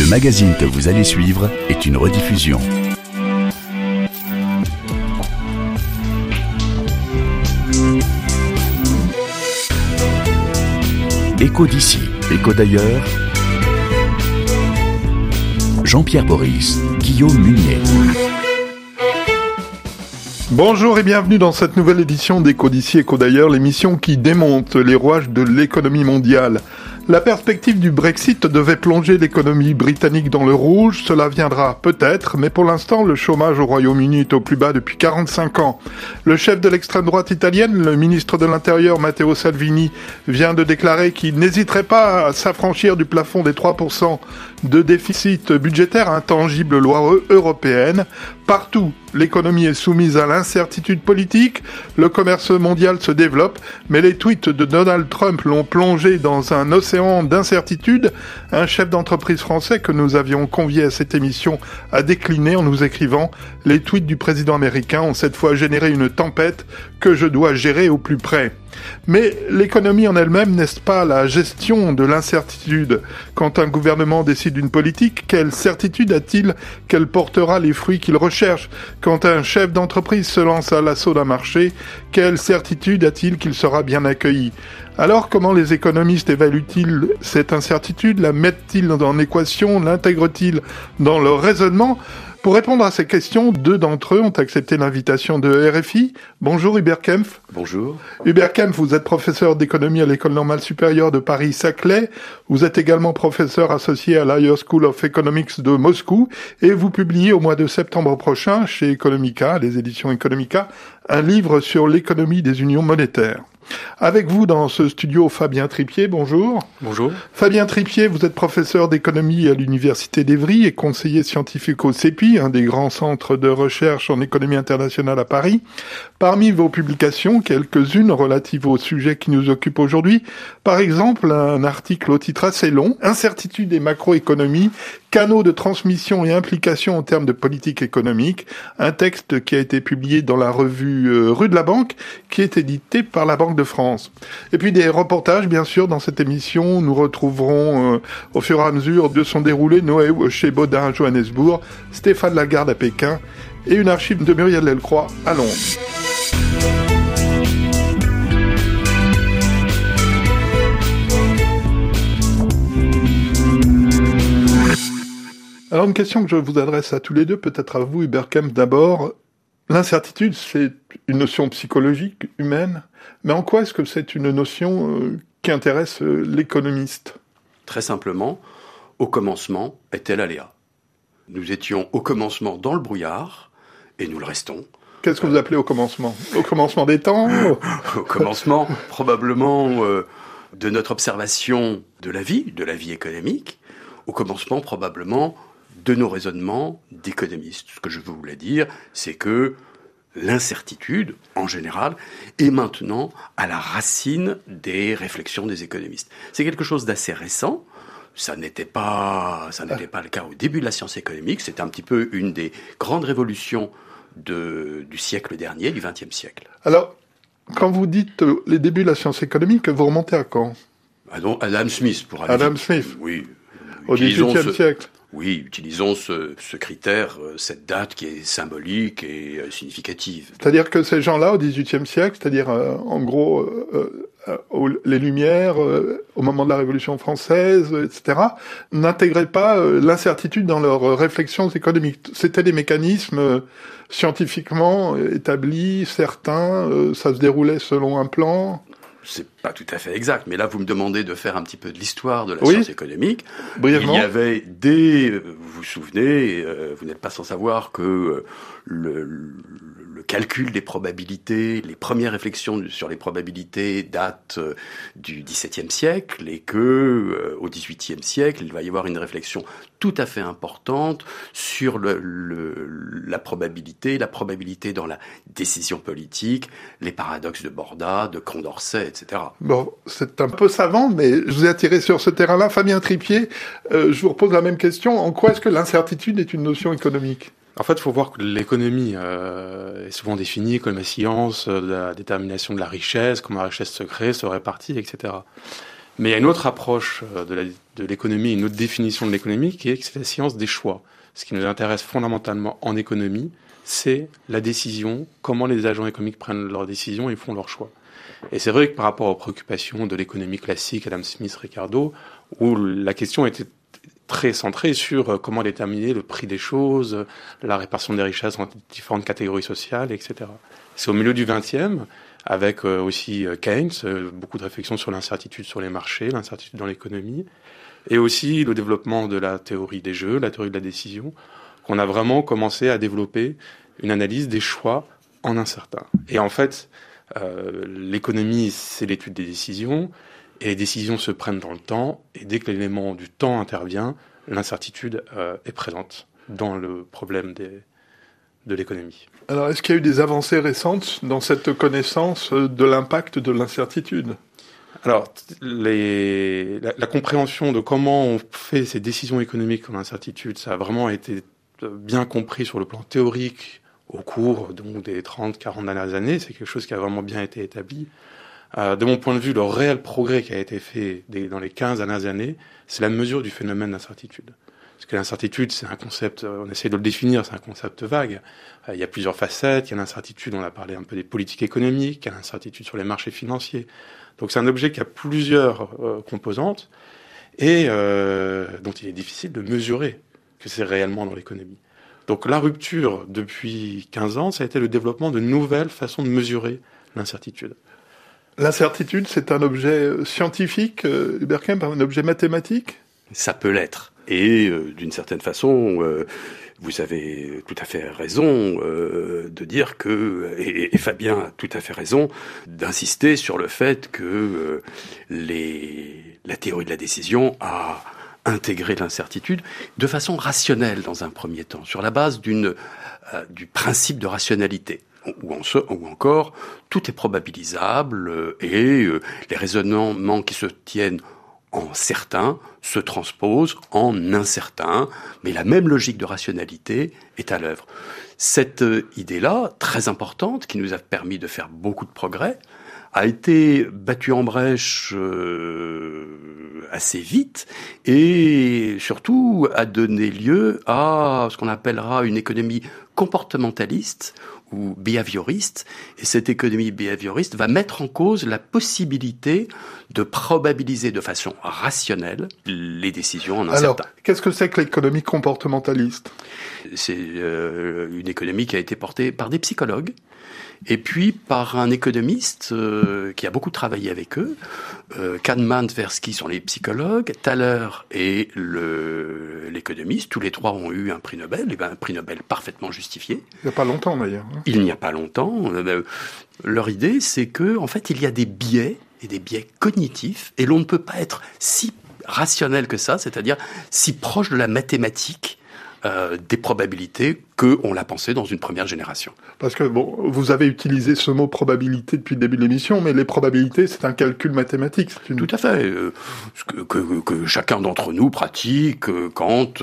Le magazine que vous allez suivre est une rediffusion. Écho d'ici, écho d'ailleurs. Jean-Pierre Boris, Guillaume Munier. Bonjour et bienvenue dans cette nouvelle édition d'Écho d'ici, écho d'ailleurs, l'émission qui démonte les rouages de l'économie mondiale. La perspective du Brexit devait plonger l'économie britannique dans le rouge. Cela viendra peut-être, mais pour l'instant, le chômage au Royaume-Uni est au plus bas depuis 45 ans. Le chef de l'extrême droite italienne, le ministre de l'Intérieur Matteo Salvini, vient de déclarer qu'il n'hésiterait pas à s'affranchir du plafond des 3% de déficit budgétaire, intangible loi européenne. Partout, l'économie est soumise à l'incertitude politique, le commerce mondial se développe, mais les tweets de Donald Trump l'ont plongé dans un océan d'incertitude. Un chef d'entreprise français que nous avions convié à cette émission a décliné en nous écrivant « Les tweets du président américain ont cette fois généré une tempête que je dois gérer au plus près ». Mais l'économie en elle-même n'est pas la gestion de l'incertitude. Quand un gouvernement décide une politique, quelle certitude a-t-il qu'elle portera les fruits qu'il recherche ? Quand un chef d'entreprise se lance à l'assaut d'un marché, quelle certitude a-t-il qu'il sera bien accueilli ? Alors, comment les économistes évaluent-ils cette incertitude ? La mettent-ils en équation ? L'intègrent-ils dans leur raisonnement ? Pour répondre à ces questions, deux d'entre eux ont accepté l'invitation de RFI. Bonjour Hubert Kempf. Bonjour. Hubert Kempf, vous êtes professeur d'économie à l'École normale supérieure de Paris-Saclay. Vous êtes également professeur associé à l'Higher School of Economics de Moscou et vous publiez au mois de septembre prochain chez Economica, les éditions Economica, un livre sur l'économie des unions monétaires. Avec vous dans ce studio, Fabien Tripier, bonjour. Bonjour. Fabien Tripier, vous êtes professeur d'économie à l'Université d'Évry et conseiller scientifique au CEPI, un des grands centres de recherche en économie internationale à Paris. Parmi vos publications, quelques-unes relatives au sujet qui nous occupe aujourd'hui. Par exemple, un article au titre assez long, « Incertitude et macroéconomie, canaux de transmission et implications en termes de politique économique », un texte qui a été publié dans la revue Rue de la Banque, qui est édité par la Banque de France. Et puis des reportages, bien sûr, dans cette émission. Nous retrouverons au fur et à mesure de son déroulé Noé chez Baudin à Johannesburg, Stéphane Lagarde à Pékin et une archive de Muriel Delcroix à Londres. Alors une question que je vous adresse à tous les deux, peut-être à vous Hubert Kempf d'abord. L'incertitude, c'est une notion psychologique, humaine, mais en quoi est-ce que c'est une notion qui intéresse l'économiste ? Très simplement, au commencement était l'aléa. Nous étions au commencement dans le brouillard, et nous le restons. Qu'est-ce que vous appelez au commencement ? Au commencement des temps ? Au commencement, probablement, de notre observation de la vie économique. Au commencement, probablement, de nos raisonnements d'économistes. Ce que je voulais dire, c'est que l'incertitude, en général, est maintenant à la racine des réflexions des économistes. C'est quelque chose d'assez récent. Ça n'était pas le cas au début de la science économique. C'était un petit peu une des grandes révolutions du siècle dernier, du XXe siècle. Alors, quand vous dites les débuts de la science économique, vous remontez à quand ? Adam Smith, pour aller Adam vite. Smith. Oui. Au XVIIIe siècle. Oui, utilisons ce critère, cette date qui est symbolique et significative. C'est-à-dire que ces gens-là, au XVIIIe siècle, c'est-à-dire en gros les Lumières, au moment de la Révolution française, etc., n'intégraient pas l'incertitude dans leurs réflexions économiques. C'était des mécanismes scientifiquement établis, certains, ça se déroulait selon un plan. C'est pas tout à fait exact, mais là vous me demandez de faire un petit peu de l'histoire de la science économique. Brièvement. Il y avait vous vous souvenez, vous n'êtes pas sans savoir que le calcul des probabilités, les premières réflexions sur les probabilités datent du XVIIe siècle et que au XVIIIe siècle, il va y avoir une réflexion tout à fait importante sur la probabilité dans la décision politique, les paradoxes de Borda, de Condorcet, etc. Bon, c'est un peu savant, mais je vous ai attiré sur ce terrain-là. Fabien Tripier, je vous repose la même question. En quoi est-ce que l'incertitude est une notion économique ? En fait, il faut voir que l'économie est souvent définie comme la science de la détermination de la richesse, comment la richesse se crée, se répartit, etc. Mais il y a une autre approche de la de l'économie, une autre définition de l'économie, qui est que c'est la science des choix. Ce qui nous intéresse fondamentalement en économie, c'est la décision, comment les agents économiques prennent leurs décisions et font leurs choix. Et c'est vrai que par rapport aux préoccupations de l'économie classique, Adam Smith, Ricardo, où la question était très centrée sur comment déterminer le prix des choses, la répartition des richesses entre différentes catégories sociales, etc. C'est au milieu du XXe, avec aussi Keynes, beaucoup de réflexions sur l'incertitude sur les marchés, l'incertitude dans l'économie, et aussi le développement de la théorie des jeux, la théorie de la décision, qu'on a vraiment commencé à développer une analyse des choix en incertain. Et en fait, l'économie, c'est l'étude des décisions, et les décisions se prennent dans le temps, et dès que l'élément du temps intervient, l'incertitude est présente dans le problème de l'économie. Alors, est-ce qu'il y a eu des avancées récentes dans cette connaissance de l'impact de l'incertitude ? Alors, la compréhension de comment on fait ces décisions économiques en incertitude, ça a vraiment été bien compris sur le plan théorique au cours donc, des 30-40 dernières années. C'est quelque chose qui a vraiment bien été établi. De mon point de vue, le réel progrès qui a été fait dans les 15 dernières années, c'est la mesure du phénomène d'incertitude. Parce que l'incertitude, c'est un concept, on essaie de le définir, c'est un concept vague. Il y a plusieurs facettes. Il y a l'incertitude, on a parlé un peu des politiques économiques, il y a l'incertitude sur les marchés financiers. Donc c'est un objet qui a plusieurs composantes et dont il est difficile de mesurer que c'est réellement dans l'économie. Donc la rupture depuis 15 ans, ça a été le développement de nouvelles façons de mesurer l'incertitude. L'incertitude, c'est un objet scientifique, Hubert Kemp, un objet mathématique ? Ça peut l'être. Et d'une certaine façon, vous avez tout à fait raison de dire que, et Fabien a tout à fait raison, d'insister sur le fait que la théorie de la décision a intégré l'incertitude de façon rationnelle dans un premier temps, sur la base du principe de rationalité. Ou encore, tout est probabilisable et les raisonnements qui se tiennent en certain se transposent en incertain, mais la même logique de rationalité est à l'œuvre. Cette idée-là, très importante, qui nous a permis de faire beaucoup de progrès, a été battue en brèche assez vite et surtout a donné lieu à ce qu'on appellera une économie comportementaliste ou behavioriste, et cette économie behavioriste va mettre en cause la possibilité de probabiliser de façon rationnelle les décisions en incertain. Alors, qu'est-ce que c'est que l'économie comportementaliste ? C'est une économie qui a été portée par des psychologues, et puis par un économiste qui a beaucoup travaillé avec eux. Kahneman, Tversky sont les psychologues, Thaler est l'économiste. Tous les trois ont eu un prix Nobel, et un prix Nobel parfaitement justifié. Il n'y a pas longtemps d'ailleurs. Il n'y a pas longtemps. Leur idée, c'est que en fait, il y a des biais et des biais cognitifs, et l'on ne peut pas être si rationnel que ça, c'est-à-dire si proche de la mathématique des probabilités qu'on l'a pensé dans une première génération. Parce que, bon, vous avez utilisé ce mot probabilité depuis le début de l'émission, mais les probabilités, c'est un calcul mathématique. Tout à fait. Que chacun d'entre nous pratique quand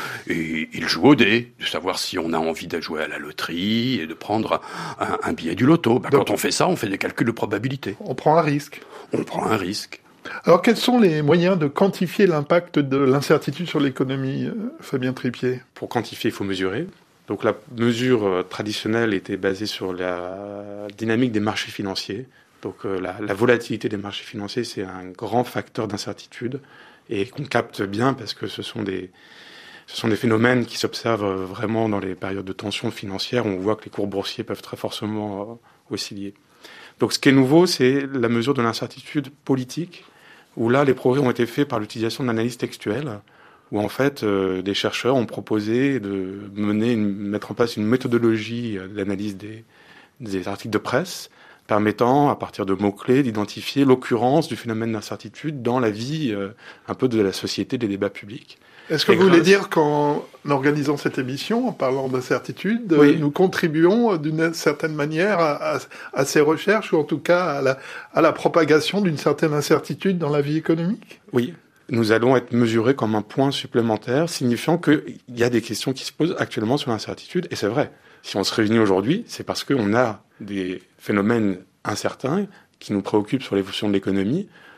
il joue au dé, de savoir si on a envie de jouer à la loterie et de prendre un billet du loto. Donc, quand on fait ça, on fait des calculs de probabilité. On prend un risque. On prend un risque. Alors, quels sont les moyens de quantifier l'impact de l'incertitude sur l'économie, Fabien Tripier ? Pour quantifier, il faut mesurer. Donc la mesure traditionnelle était basée sur la dynamique des marchés financiers. Donc la volatilité des marchés financiers, c'est un grand facteur d'incertitude et qu'on capte bien parce que ce sont des phénomènes qui s'observent vraiment dans les périodes de tension financière où on voit que les cours boursiers peuvent très fortement osciller. Donc ce qui est nouveau, c'est la mesure de l'incertitude politique, où là, les progrès ont été faits par l'utilisation de l'analyse textuelle, où en fait, des chercheurs ont proposé de mettre en place une méthodologie d'analyse des articles de presse, permettant, à partir de mots-clés, d'identifier l'occurrence du phénomène d'incertitude dans la vie un peu de la société, des débats publics. Est-ce que vous voulez dire qu'en organisant cette émission, en parlant d'incertitude, oui, nous contribuons d'une certaine manière à ces recherches, ou en tout cas à la propagation d'une certaine incertitude dans la vie économique ? Oui, nous allons être mesurés comme un point supplémentaire, signifiant qu'il y a des questions qui se posent actuellement sur l'incertitude, et c'est vrai. Si on se réunit aujourd'hui, c'est parce qu'on a des phénomènes incertains qui nous préoccupent sur l'évolution de l'économie,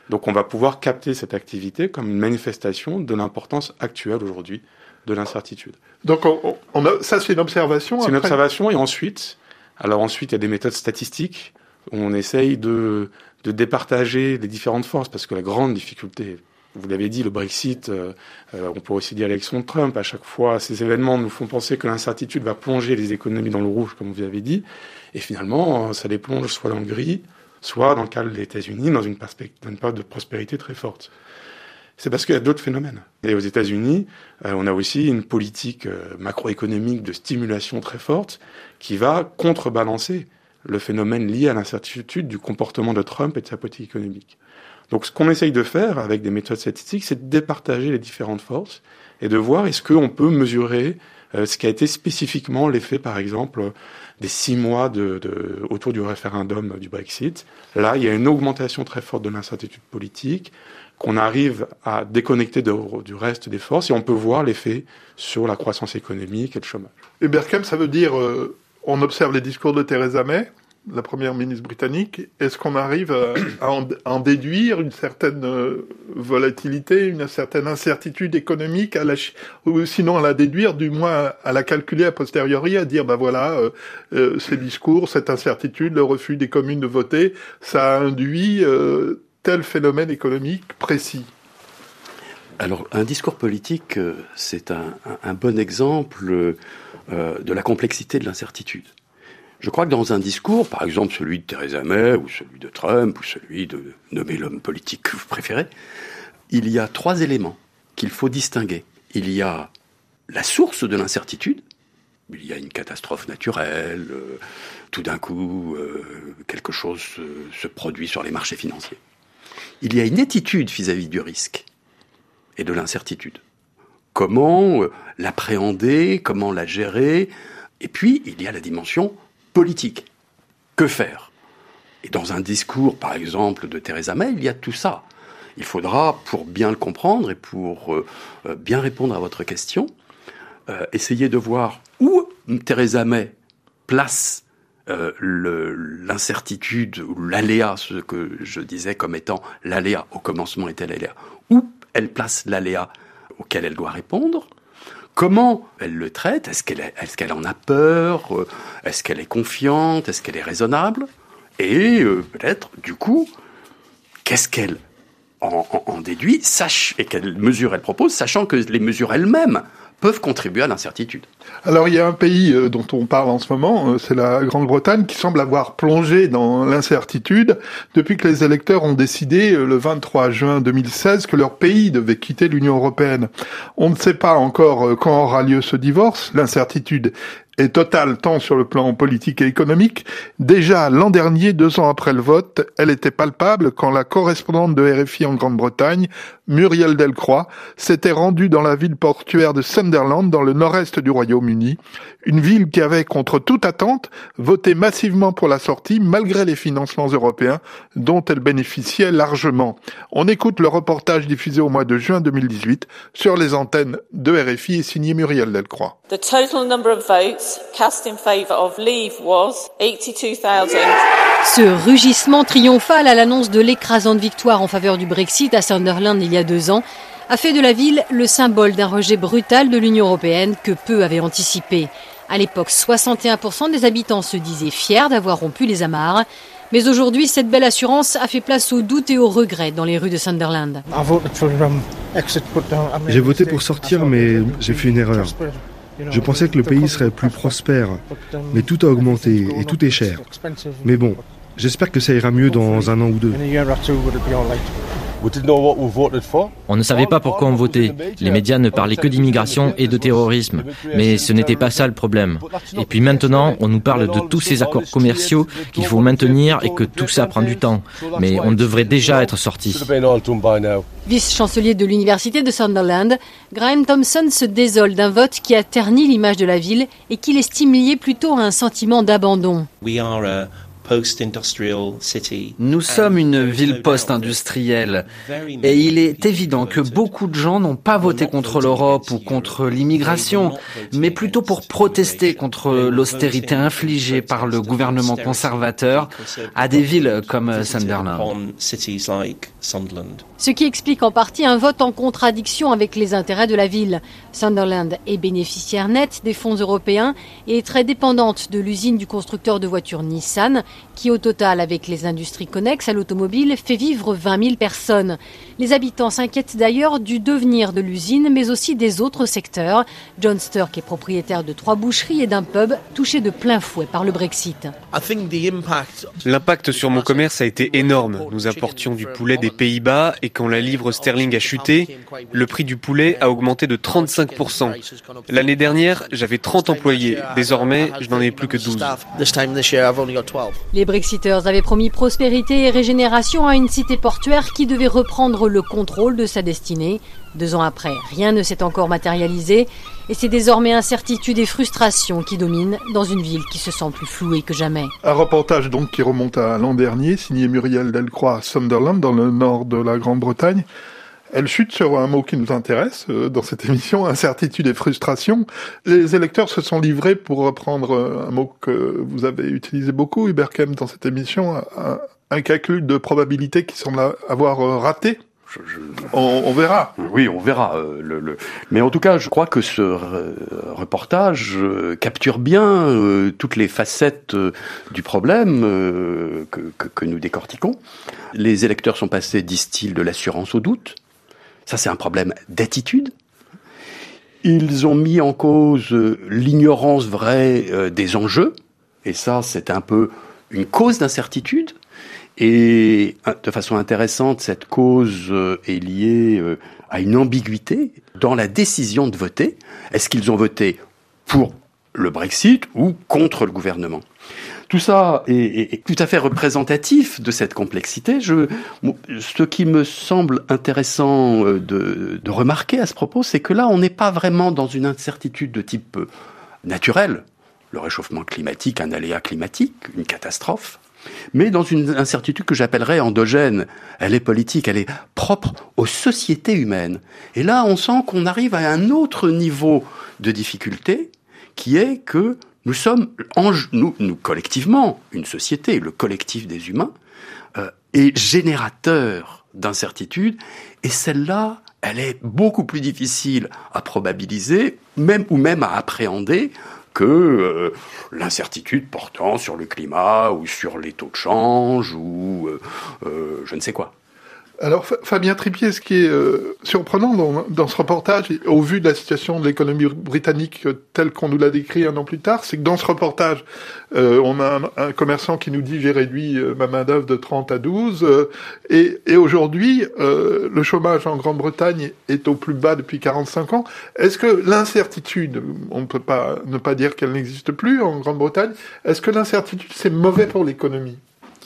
Donc on va pouvoir capter cette activité comme une manifestation de l'importance actuelle aujourd'hui de l'incertitude. Donc ça c'est une observation. C'est une observation, et ensuite il y a des méthodes statistiques où on essaye de départager les différentes forces, parce que la grande difficulté, vous l'avez dit, le Brexit, on pourrait aussi dire l'élection de Trump, à chaque fois ces événements nous font penser que l'incertitude va plonger les économies dans le rouge, comme vous avez dit, et finalement ça les plonge soit dans le gris, soit dans le cas des États-Unis, dans une période de prospérité très forte. C'est parce qu'il y a d'autres phénomènes. Et aux États-Unis, on a aussi une politique macroéconomique de stimulation très forte qui va contrebalancer le phénomène lié à l'incertitude du comportement de Trump et de sa politique économique. Donc ce qu'on essaye de faire avec des méthodes statistiques, c'est de départager les différentes forces et de voir est-ce qu'on peut mesurer ce qui a été spécifiquement l'effet, par exemple, des 6 mois autour du référendum du Brexit. Là, il y a une augmentation très forte de l'incertitude politique qu'on arrive à déconnecter du reste des forces, et on peut voir l'effet sur la croissance économique et le chômage. Et Berkham, ça veut dire, on observe les discours de Theresa May, la première ministre britannique. Est-ce qu'on arrive à en déduire une certaine volatilité, une certaine incertitude économique, ou sinon à la déduire, du moins à la calculer a posteriori, à dire, ces discours, cette incertitude, le refus des communes de voter, ça induit tel phénomène économique précis? Alors, un discours politique, c'est un bon exemple de la complexité de l'incertitude. Je crois que dans un discours, par exemple celui de Theresa May, ou celui de Trump, ou celui de nommer l'homme politique que vous préférez, il y a 3 éléments qu'il faut distinguer. Il y a la source de l'incertitude, il y a une catastrophe naturelle, tout d'un coup, quelque chose se produit sur les marchés financiers. Il y a une attitude vis-à-vis du risque et de l'incertitude. Comment l'appréhender, comment la gérer, et puis il y a la dimension politique. Que faire? Et dans un discours, par exemple, de Theresa May, il y a tout ça. Il faudra, pour bien le comprendre et pour bien répondre à votre question, essayer de voir où Theresa May place l'incertitude ou l'aléa, ce que je disais comme étant l'aléa au commencement était l'aléa. Où elle place l'aléa auquel elle doit répondre? Comment elle le traite? Est-ce qu'elle en a peur? Est-ce qu'elle est confiante? Est-ce qu'elle est raisonnable? Et peut-être, du coup, qu'est-ce qu'elle en déduit, et quelles mesures elle propose, sachant que les mesures elles-mêmes peuvent contribuer à l'incertitude. Alors il y a un pays dont on parle en ce moment, c'est la Grande-Bretagne, qui semble avoir plongé dans l'incertitude depuis que les électeurs ont décidé le 23 juin 2016 que leur pays devait quitter l'Union européenne. On ne sait pas encore quand aura lieu ce divorce, l'incertitude est totale tant sur le plan politique et économique. Déjà l'an dernier, 2 ans après le vote, elle était palpable quand la correspondante de RFI en Grande-Bretagne, Muriel Delcroix, s'était rendue dans la ville portuaire de Sunderland, dans le nord-est du Royaume-Uni, une ville qui avait, contre toute attente, voté massivement pour la sortie, malgré les financements européens dont elle bénéficiait largement. On écoute le reportage diffusé au mois de juin 2018 sur les antennes de RFI et signé Muriel Delcroix. The total number of votes cast in favour of leave was 82,000. Ce rugissement triomphal à l'annonce de l'écrasante victoire en faveur du Brexit à Sunderland il y a 2 ans a fait de la ville le symbole d'un rejet brutal de l'Union européenne que peu avaient anticipé. À l'époque, 61% des habitants se disaient fiers d'avoir rompu les amarres. Mais aujourd'hui, cette belle assurance a fait place au doute et au regret dans les rues de Sunderland. J'ai voté pour sortir, mais j'ai fait une erreur. Je pensais que le pays serait plus prospère, mais tout a augmenté et tout est cher. Mais bon, j'espère que ça ira mieux dans 1 an ou 2. On ne savait pas pourquoi on votait. Les médias ne parlaient que d'immigration et de terrorisme. Mais ce n'était pas ça le problème. Et puis maintenant, on nous parle de tous ces accords commerciaux qu'il faut maintenir et que tout ça prend du temps. Mais on devrait déjà être sortis. Vice-chancelier de l'université de Sunderland, Graham Thompson se désole d'un vote qui a terni l'image de la ville et qui l'estime lié plutôt à un sentiment d'abandon. Nous sommes une ville post-industrielle et il est évident que beaucoup de gens n'ont pas voté contre l'Europe ou contre l'immigration, mais plutôt pour protester contre l'austérité infligée par le gouvernement conservateur à des villes comme Sunderland. Ce qui explique en partie un vote en contradiction avec les intérêts de la ville. Sunderland est bénéficiaire net des fonds européens et est très dépendante de l'usine du constructeur de voitures Nissan, qui au total, avec les industries connexes à l'automobile, fait vivre 20 000 personnes. Les habitants s'inquiètent d'ailleurs du devenir de l'usine, mais aussi des autres secteurs. John Sturck est propriétaire de 3 boucheries et d'un pub touché de plein fouet par le Brexit. L'impact sur mon commerce a été énorme. Nous apportions du poulet des Pays-Bas et quand la livre sterling a chuté, le prix du poulet a augmenté de 35%. L'année dernière, j'avais 30 employés. Désormais, je n'en ai plus que 12. Les Brexiteurs avaient promis prospérité et régénération à une cité portuaire qui devait reprendre le contrôle de sa destinée. 2 ans après, rien ne s'est encore matérialisé et c'est désormais incertitude et frustration qui dominent dans une ville qui se sent plus flouée que jamais. Un reportage donc qui remonte à l'an dernier, signé Muriel Delcroix à Sunderland, dans le nord de la Grande-Bretagne. Elle chute sur un mot qui nous intéresse dans cette émission, incertitude et frustration. Les électeurs se sont livrés, pour reprendre un mot que vous avez utilisé beaucoup, Hubert Kemp, dans cette émission, un calcul de probabilité qui semble avoir raté. On verra. Oui, on verra. Mais en tout cas, je crois que ce reportage capture bien toutes les facettes du problème que nous décortiquons. Les électeurs sont passés, disent-ils, de l'assurance au doute. Ça, c'est un problème d'attitude. Ils ont mis en cause l'ignorance vraie des enjeux. Et ça, c'est un peu une cause d'incertitude. Et de façon intéressante, cette cause est liée à une ambiguïté dans la décision de voter. Est-ce qu'ils ont voté pour le Brexit ou contre le gouvernement ? Tout ça est tout à fait représentatif de cette complexité. Ce qui me semble intéressant de remarquer à ce propos, c'est que là, on n'est pas vraiment dans une incertitude de type naturel, le réchauffement climatique, un aléa climatique, une catastrophe, mais dans une incertitude que j'appellerais endogène. Elle est politique, elle est propre aux sociétés humaines. Et là, on sent qu'on arrive à un autre niveau de difficulté, qui est que nous sommes, nous collectivement, une société, le collectif des humains, est générateur d'incertitudes, et celle-là, elle est beaucoup plus difficile à probabiliser, même à appréhender, que l'incertitude portant sur le climat, ou sur les taux de change, ou je ne sais quoi. Alors Fabien Tripier, ce qui est surprenant dans ce reportage, au vu de la situation de l'économie britannique telle qu'on nous l'a décrit un an plus tard, c'est que dans ce reportage, on a un commerçant qui nous dit « j'ai réduit ma main-d'œuvre de 30 à 12 », et aujourd'hui, le chômage en Grande-Bretagne est au plus bas depuis 45 ans. Est-ce que l'incertitude, on ne peut pas ne pas dire qu'elle n'existe plus en Grande-Bretagne, est-ce que l'incertitude, c'est mauvais pour l'économie ?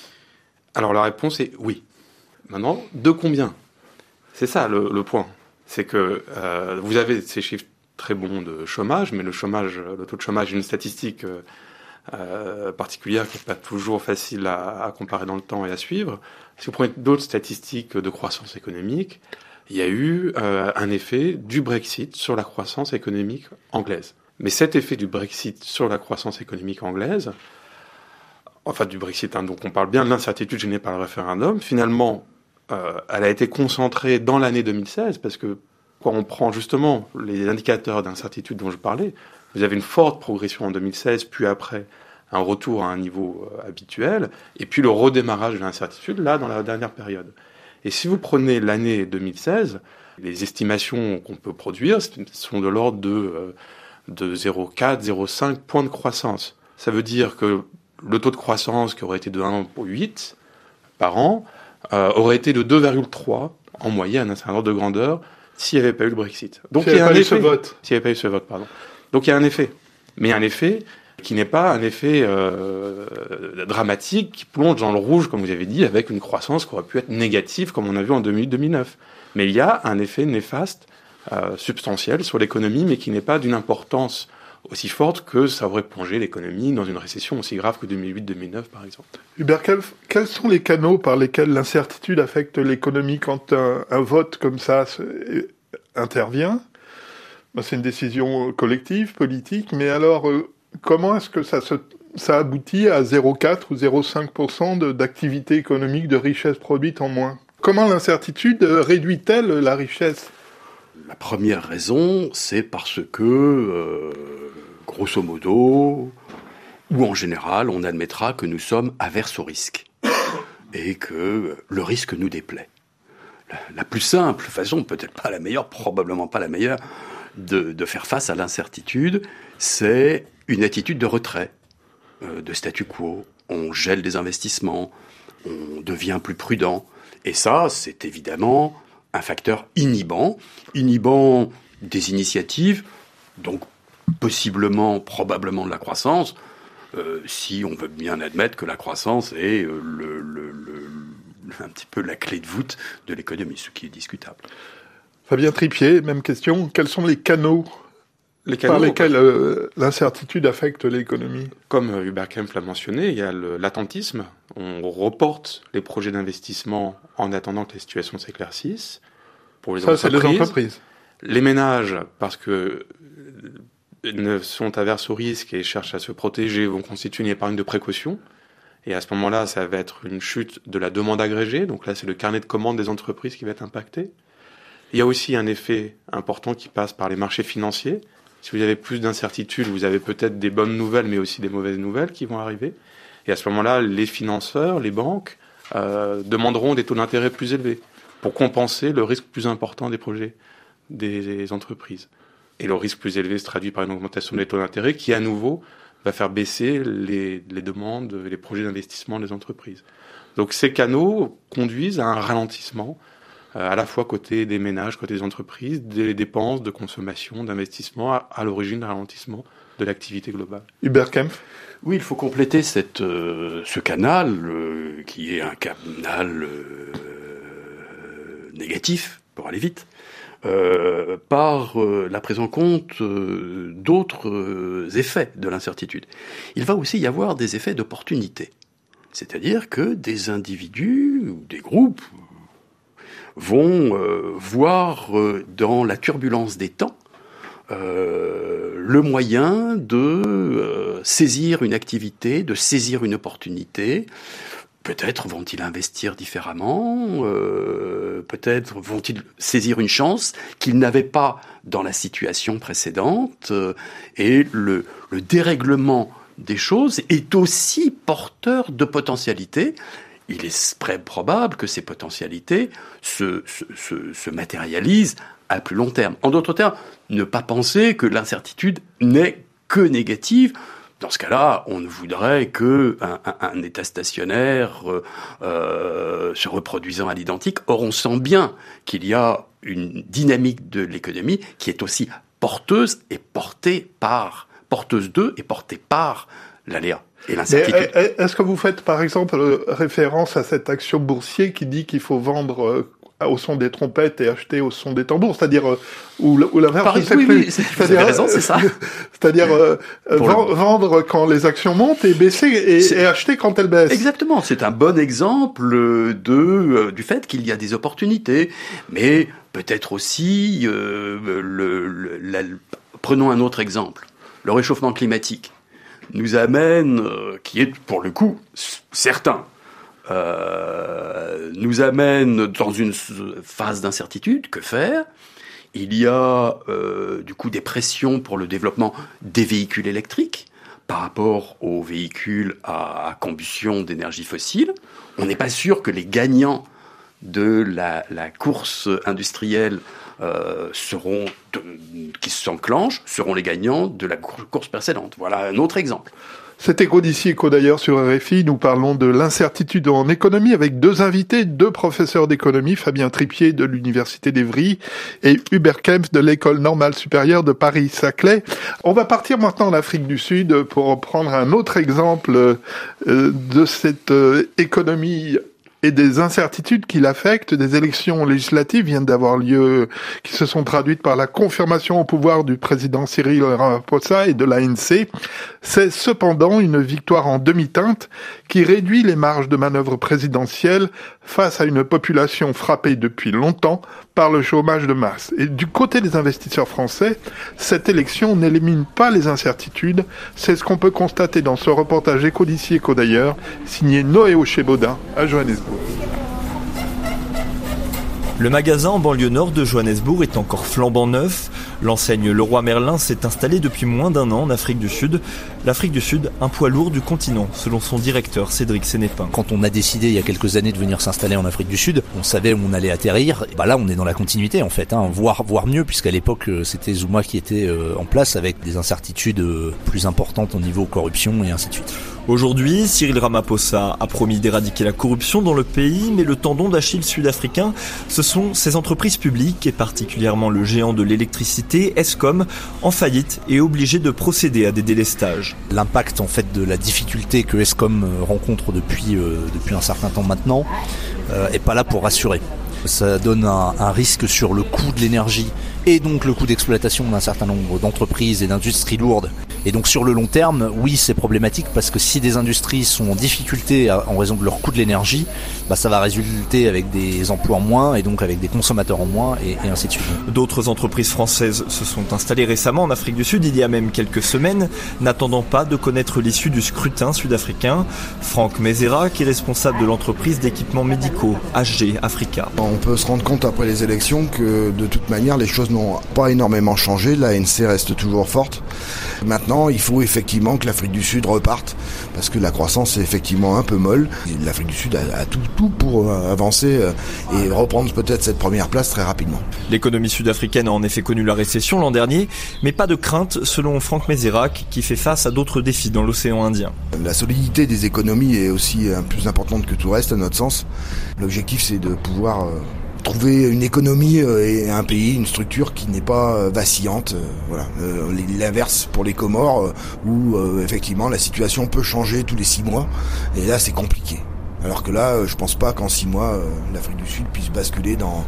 Alors la réponse est oui. Maintenant, de combien ? C'est ça le point. C'est que vous avez ces chiffres très bons de chômage, mais le taux de chômage est une statistique particulière qui n'est pas toujours facile à comparer dans le temps et à suivre. Si vous prenez d'autres statistiques de croissance économique, il y a eu un effet du Brexit sur la croissance économique anglaise. Mais cet effet du Brexit sur la croissance économique anglaise, enfin du Brexit, donc on parle bien de l'incertitude générée par le référendum, finalement, elle a été concentrée dans l'année 2016, parce que quand on prend justement les indicateurs d'incertitude dont je parlais, vous avez une forte progression en 2016, puis après un retour à un niveau habituel, et puis le redémarrage de l'incertitude, là, dans la dernière période. Et si vous prenez l'année 2016, les estimations qu'on peut produire sont de l'ordre de 0,4, 0,5 points de croissance. Ça veut dire que le taux de croissance qui aurait été de 1,8 par an aurait été de 2,3 en moyenne, à un ordre de grandeur, s'il n'y avait pas eu le Brexit. Donc il y a un effet. S'il n'y avait pas eu ce vote, pardon. Donc il y a un effet. Mais un effet qui n'est pas un effet dramatique, qui plonge dans le rouge, comme vous avez dit, avec une croissance qui aurait pu être négative, comme on a vu en 2008-2009. Mais il y a un effet néfaste, substantiel sur l'économie, mais qui n'est pas d'une importance aussi forte que ça aurait plongé l'économie dans une récession aussi grave que 2008-2009 par exemple. Hubert Kempf, quels sont les canaux par lesquels l'incertitude affecte l'économie quand un vote comme ça intervient ? C'est une décision collective, politique, mais alors comment est-ce que ça aboutit à 0,4 ou 0,5% d'activité économique, de richesse produite en moins ? Comment l'incertitude réduit-elle la richesse ? La première raison, c'est parce que, grosso modo, ou en général, on admettra que nous sommes averses au risque et que le risque nous déplaît. La plus simple façon, peut-être pas la meilleure, probablement pas la meilleure, de faire face à l'incertitude, c'est une attitude de retrait, de statu quo. On gèle des investissements, on devient plus prudent. Et ça, c'est évidemment un facteur inhibant des initiatives, donc possiblement, probablement de la croissance, si on veut bien admettre que la croissance est un petit peu la clé de voûte de l'économie, ce qui est discutable. Fabien Tripier, même question. Quels sont les canaux par lesquels l'incertitude affecte l'économie ? Comme Hubert Kempf l'a mentionné, il y a l'attentisme. On reporte les projets d'investissement en attendant que les situations s'éclaircissent. Pour les entreprises. C'est les entreprises. Les ménages, parce que sont averses au risque et cherchent à se protéger, vont constituer une épargne de précaution. Et à ce moment-là, ça va être une chute de la demande agrégée. Donc là, c'est le carnet de commandes des entreprises qui va être impacté. Il y a aussi un effet important qui passe par les marchés financiers. Si vous avez plus d'incertitudes, vous avez peut-être des bonnes nouvelles, mais aussi des mauvaises nouvelles qui vont arriver. Et à ce moment-là, les financeurs, les banques, demanderont des taux d'intérêt plus élevés pour compenser le risque plus important des projets des entreprises. Et le risque plus élevé se traduit par une augmentation des taux d'intérêt qui, à nouveau, va faire baisser les demandes, les projets d'investissement des entreprises. Donc ces canaux conduisent à un ralentissement à la fois côté des ménages, côté des entreprises, des dépenses de consommation, d'investissement, à l'origine d'un ralentissement de l'activité globale. Hubert Kempf. Oui, il faut compléter ce canal, qui est un canal négatif, pour aller vite, par la prise en compte d'autres effets de l'incertitude. Il va aussi y avoir des effets d'opportunité. C'est-à-dire que des individus ou des groupes vont voir dans la turbulence des temps le moyen de saisir une activité, de saisir une opportunité. Peut-être vont-ils investir différemment, peut-être vont-ils saisir une chance qu'ils n'avaient pas dans la situation précédente, et le dérèglement des choses est aussi porteur de potentialités. Il est très probable que ces potentialités se matérialisent à plus long terme. En d'autres termes, ne pas penser que l'incertitude n'est que négative. Dans ce cas-là, on ne voudrait qu'un état stationnaire se reproduisant à l'identique. Or, on sent bien qu'il y a une dynamique de l'économie qui est aussi porteuse d'eux et portée par l'aléa et l'incertitude. Est-ce que vous faites, par exemple, référence à cette action boursier qui dit qu'il faut vendre au son des trompettes et acheter au son des tambours, c'est-à-dire ou l'inverse. Oui, vous avez raison, c'est ça. C'est-à-dire vendre quand les actions montent et baisser et acheter quand elles baissent. Exactement, c'est un bon exemple du fait qu'il y a des opportunités, mais peut-être aussi prenons un autre exemple, le réchauffement climatique nous amène, qui est pour le coup certain. Nous amène dans une phase d'incertitude. Que faire ? Il y a du coup des pressions pour le développement des véhicules électriques par rapport aux véhicules à combustion d'énergie fossile. On n'est pas sûr que les gagnants de la course industrielle qui s'enclenche seront les gagnants de la course précédente. Voilà un autre exemple. C'est Éco d'ici, Éco d'ailleurs sur RFI. Nous parlons de l'incertitude en économie avec deux invités, deux professeurs d'économie, Fabien Tripier de l'Université d'Evry et Hubert Kempf de l'École normale supérieure de Paris-Saclay. On va partir maintenant en Afrique du Sud pour prendre un autre exemple de cette économie et des incertitudes qui l'affectent. Des élections législatives viennent d'avoir lieu, qui se sont traduites par la confirmation au pouvoir du président Cyril Ramaphosa et de l'ANC. C'est cependant une victoire en demi-teinte qui réduit les marges de manœuvre présidentielle face à une population frappée depuis longtemps par le chômage de masse. Et du côté des investisseurs français, cette élection n'élimine pas les incertitudes. C'est ce qu'on peut constater dans ce reportage Éco d'ici, Éco d'ailleurs, signé Noé Ochebodin à Johannesburg. Le magasin en banlieue nord de Johannesburg est encore flambant neuf. L'enseigne Leroy Merlin s'est installée depuis moins d'1 an en Afrique du Sud. L'Afrique du Sud, un poids lourd du continent, selon son directeur Cédric Sénépin. Quand on a décidé il y a quelques années de venir s'installer en Afrique du Sud, on savait où on allait atterrir. Et là, on est dans la continuité en fait, voire mieux, puisqu'à l'époque, c'était Zuma qui était en place avec des incertitudes plus importantes au niveau corruption et ainsi de suite. Aujourd'hui, Cyril Ramaphosa a promis d'éradiquer la corruption dans le pays, mais le tendon d'Achille sud-africain, ce sont ses entreprises publiques et particulièrement le géant de l'électricité, Eskom, en faillite et obligé de procéder à des délestages. L'impact en fait de la difficulté que Eskom rencontre depuis un certain temps maintenant est pas là pour rassurer. Ça donne un risque sur le coût de l'énergie et donc le coût d'exploitation d'un certain nombre d'entreprises et d'industries lourdes. Et donc sur le long terme, oui, c'est problématique parce que si des industries sont en difficulté en raison de leur coût de l'énergie, ça va résulter avec des emplois en moins et donc avec des consommateurs en moins et ainsi de suite. D'autres entreprises françaises se sont installées récemment en Afrique du Sud, il y a même quelques semaines, n'attendant pas de connaître l'issue du scrutin sud-africain. Franck Mézera, qui est responsable de l'entreprise d'équipements médicaux HG Africa. On peut se rendre compte après les élections que de toute manière les choses n'ont pas énormément changé, l'ANC reste toujours forte. Maintenant, il faut effectivement que l'Afrique du Sud reparte, parce que la croissance est effectivement un peu molle. L'Afrique du Sud a tout pour avancer et reprendre peut-être cette première place très rapidement. L'économie sud-africaine a en effet connu la récession l'an dernier, mais pas de crainte selon Franck Mézerac, qui fait face à d'autres défis dans l'océan Indien. La solidité des économies est aussi plus importante que tout le reste à notre sens. L'objectif, c'est de pouvoir trouver une économie et un pays, une structure qui n'est pas vacillante. L'inverse pour les Comores, où effectivement la situation peut changer tous les 6 mois, et là c'est compliqué. Alors que là, je pense pas qu'en 6 mois, l'Afrique du Sud puisse basculer dans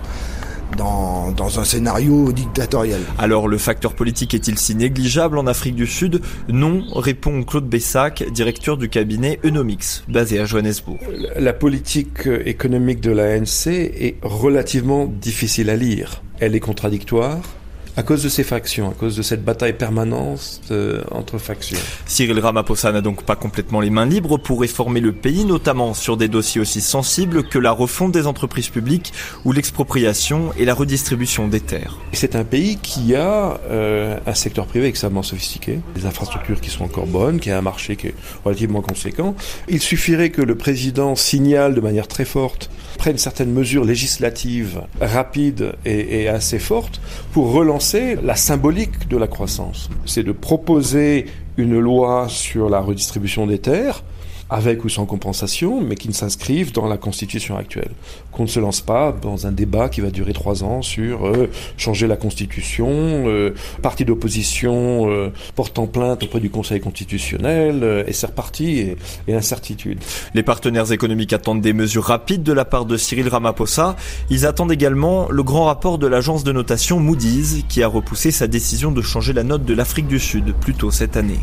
un scénario dictatorial. Alors le facteur politique est-il si négligeable en Afrique du Sud ? Non, répond Claude Bessac, directeur du cabinet Eunomix, basé à Johannesburg. La politique économique de l'ANC est relativement difficile à lire. Elle est contradictoire à cause de ces factions, à cause de cette bataille permanente entre factions. Cyril Ramaphosa n'a donc pas complètement les mains libres pour réformer le pays, notamment sur des dossiers aussi sensibles que la refonte des entreprises publiques ou l'expropriation et la redistribution des terres. C'est un pays qui a un secteur privé extrêmement sophistiqué, des infrastructures qui sont encore bonnes, qui a un marché qui est relativement conséquent. Il suffirait que le président signale de manière très forte, prenne certaines mesures législatives rapides et assez fortes pour relancer la symbolique de la croissance. C'est de proposer une loi sur la redistribution des terres, avec ou sans compensation, mais qui ne s'inscrivent dans la Constitution actuelle. Qu'on ne se lance pas dans un débat qui va durer 3 ans sur changer la Constitution, parti d'opposition portant plainte auprès du Conseil constitutionnel, et c'est reparti, et incertitude. Les partenaires économiques attendent des mesures rapides de la part de Cyril Ramaphosa. Ils attendent également le grand rapport de l'agence de notation Moody's, qui a repoussé sa décision de changer la note de l'Afrique du Sud plus tôt cette année.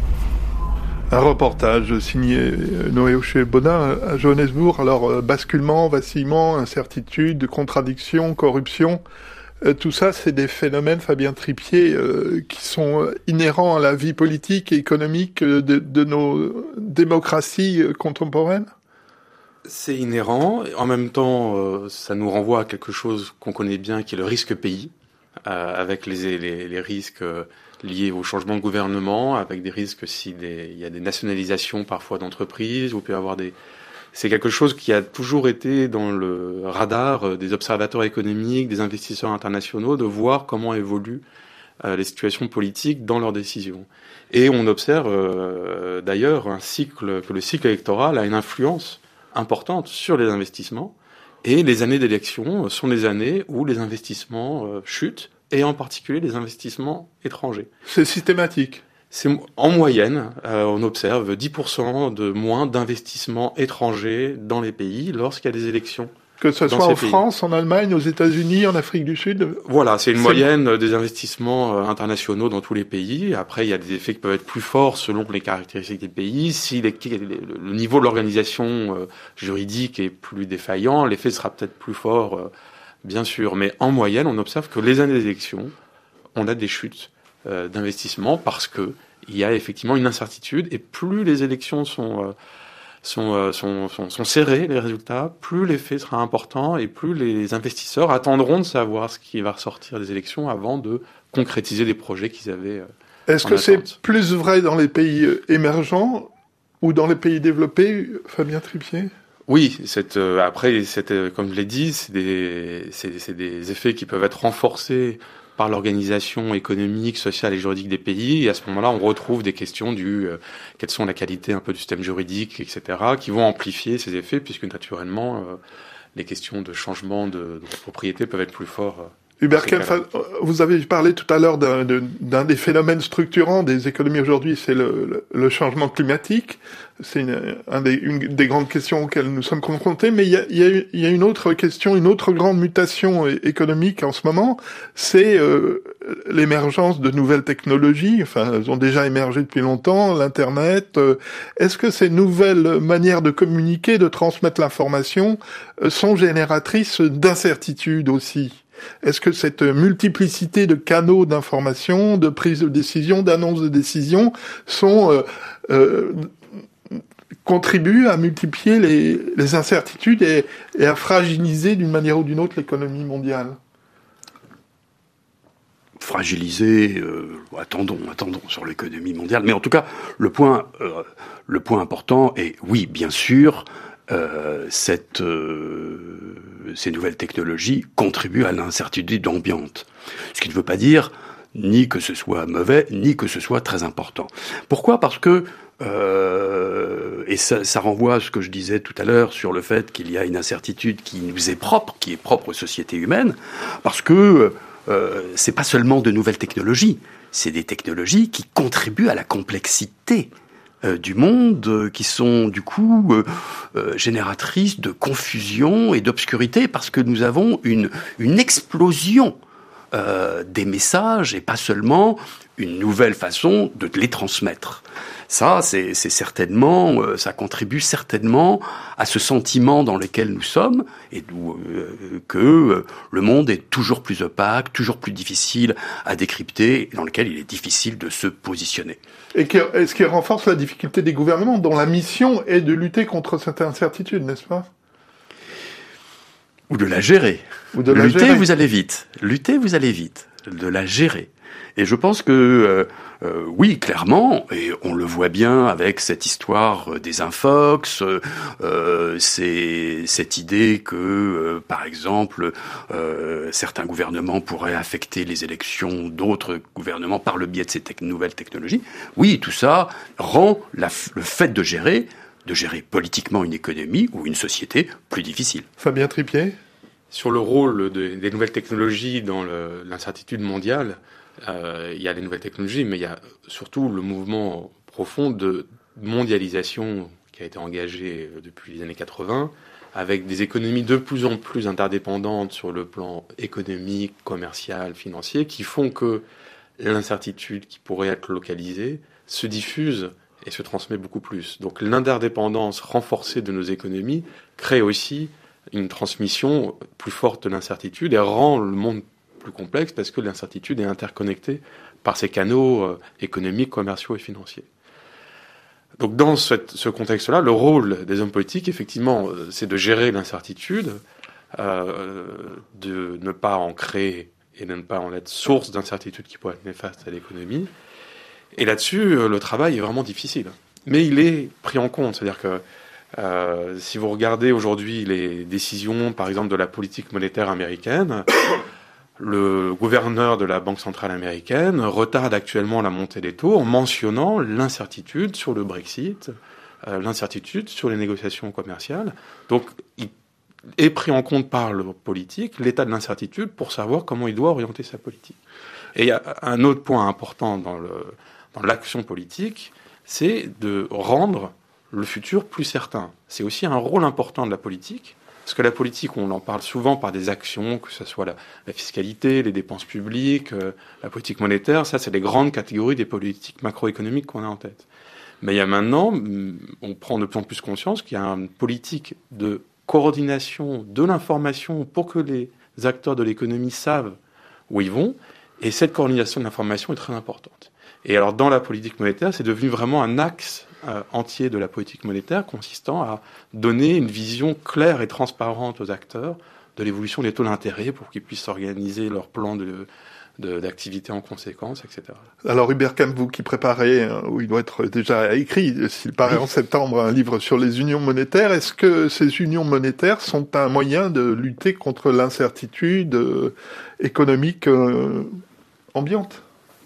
Un reportage signé Noé Ochebodin à Johannesburg. Alors, basculement, vacillement, incertitude, contradiction, corruption, tout ça, c'est des phénomènes, Fabien Tripier, qui sont inhérents à la vie politique et économique de nos démocraties contemporaines ? C'est inhérent. En même temps, ça nous renvoie à quelque chose qu'on connaît bien, qui est le risque pays, avec les risques liés au changement de gouvernement, avec des risques il y a des nationalisations parfois d'entreprises, ou peut y avoir c'est quelque chose qui a toujours été dans le radar des observateurs économiques, des investisseurs internationaux, de voir comment évoluent les situations politiques dans leurs décisions. Et on observe d'ailleurs que le cycle électoral a une influence importante sur les investissements, et les années d'élection sont les années où les investissements chutent, et en particulier les investissements étrangers. C'est systématique. En moyenne, on observe 10% de moins d'investissements étrangers dans les pays lorsqu'il y a des élections. Que ce soit en France, en Allemagne, aux États-Unis, en Afrique du Sud. Voilà, c'est une moyenne des investissements internationaux dans tous les pays. Après, il y a des effets qui peuvent être plus forts selon les caractéristiques des pays. Si le niveau de l'organisation juridique est plus défaillant, l'effet sera peut-être plus fort, bien sûr. Mais en moyenne, on observe que les années d'élection, on a des chutes d'investissement parce que il y a effectivement une incertitude, et plus les élections sont serrés, les résultats, plus l'effet sera important et plus les investisseurs attendront de savoir ce qui va ressortir des élections avant de concrétiser des projets qu'ils avaient. Est-ce que c'est plus vrai dans les pays émergents ou dans les pays développés, Fabien Tripier ? Oui, comme je l'ai dit, c'est des effets qui peuvent être renforcés par l'organisation économique, sociale et juridique des pays. Et à ce moment-là, on retrouve des questions quelles sont la qualité un peu du système juridique, etc., qui vont amplifier ces effets, puisque naturellement, les questions de changement de propriété peuvent être plus forts. Hubert Kempf, vous avez parlé tout à l'heure d'un des phénomènes structurants des économies aujourd'hui, c'est le changement climatique. C'est une des grandes questions auxquelles nous sommes confrontés, mais il y a une autre question, une autre grande mutation économique en ce moment, c'est l'émergence de nouvelles technologies. Enfin, elles ont déjà émergé depuis longtemps, l'Internet. Est-ce que ces nouvelles manières de communiquer, de transmettre l'information, sont génératrices d'incertitudes aussi ? Est-ce que cette multiplicité de canaux d'information, de prise de décision, d'annonce de décision contribuent à multiplier les incertitudes et à fragiliser d'une manière ou d'une autre l'économie mondiale ? Fragiliser, attendons sur l'économie mondiale. Mais en tout cas, le point important est, oui, bien sûr, ces nouvelles technologies contribuent à l'incertitude ambiante. Ce qui ne veut pas dire ni que ce soit mauvais, ni que ce soit très important. Pourquoi ? Parce que, et ça renvoie à ce que je disais tout à l'heure sur le fait qu'il y a une incertitude qui nous est propre, qui est propre aux sociétés humaines, parce que c'est pas seulement de nouvelles technologies, c'est des technologies qui contribuent à la complexité du monde, qui sont du coup génératrices de confusion et d'obscurité, parce que nous avons une explosion des messages et pas seulement une nouvelle façon de les transmettre. Ça, c'est certainement, ça contribue certainement à ce sentiment dans lequel nous sommes et que le monde est toujours plus opaque, toujours plus difficile à décrypter, dans lequel il est difficile de se positionner. Et ce qui renforce la difficulté des gouvernements, dont la mission est de lutter contre cette incertitude, n'est-ce pas ? Ou de la gérer. Lutter, vous allez vite. Lutter, vous allez vite. De la gérer. Et je pense que, oui, clairement, et on le voit bien avec cette histoire des infox, c'est cette idée que, par exemple, certains gouvernements pourraient affecter les élections d'autres gouvernements par le biais de ces nouvelles technologies. Oui, tout ça rend le fait de gérer politiquement une économie ou une société plus difficile. Fabien Tripier ? Sur le rôle des nouvelles technologies dans l'incertitude mondiale, il y a les nouvelles technologies, mais il y a surtout le mouvement profond de mondialisation qui a été engagé depuis les années 80, avec des économies de plus en plus interdépendantes sur le plan économique, commercial, financier, qui font que l'incertitude qui pourrait être localisée se diffuse et se transmet beaucoup plus. Donc l'interdépendance renforcée de nos économies crée aussi une transmission plus forte de l'incertitude et rend le monde plus complexe parce que l'incertitude est interconnectée par ces canaux économiques, commerciaux et financiers. Donc dans ce contexte-là, le rôle des hommes politiques, effectivement, c'est de gérer l'incertitude, de ne pas en créer et de ne pas en être source d'incertitude qui pourrait être néfaste à l'économie. Et là-dessus, le travail est vraiment difficile. Mais il est pris en compte, c'est-à-dire que si vous regardez aujourd'hui les décisions, par exemple, de la politique monétaire américaine, le gouverneur de la Banque centrale américaine retarde actuellement la montée des taux en mentionnant l'incertitude sur le Brexit, l'incertitude sur les négociations commerciales. Donc, il est pris en compte par le politique l'état de l'incertitude pour savoir comment il doit orienter sa politique. Et il y a un autre point important dans l'action politique, c'est de rendre le futur plus certain. C'est aussi un rôle important de la politique, parce que la politique, on en parle souvent par des actions, que ce soit la fiscalité, les dépenses publiques, la politique monétaire, ça c'est les grandes catégories des politiques macroéconomiques qu'on a en tête. Mais il y a maintenant, on prend de plus en plus conscience qu'il y a une politique de coordination de l'information pour que les acteurs de l'économie savent où ils vont, et cette coordination de l'information est très importante. Et alors dans la politique monétaire, c'est devenu vraiment un axe entier de la politique monétaire consistant à donner une vision claire et transparente aux acteurs de l'évolution des taux d'intérêt pour qu'ils puissent organiser leur plan d'activité en conséquence, etc. Alors Hubert Camus, vous qui préparez, ou il doit être déjà écrit, s'il paraît en septembre, un livre sur les unions monétaires, est-ce que ces unions monétaires sont un moyen de lutter contre l'incertitude économique ambiante ?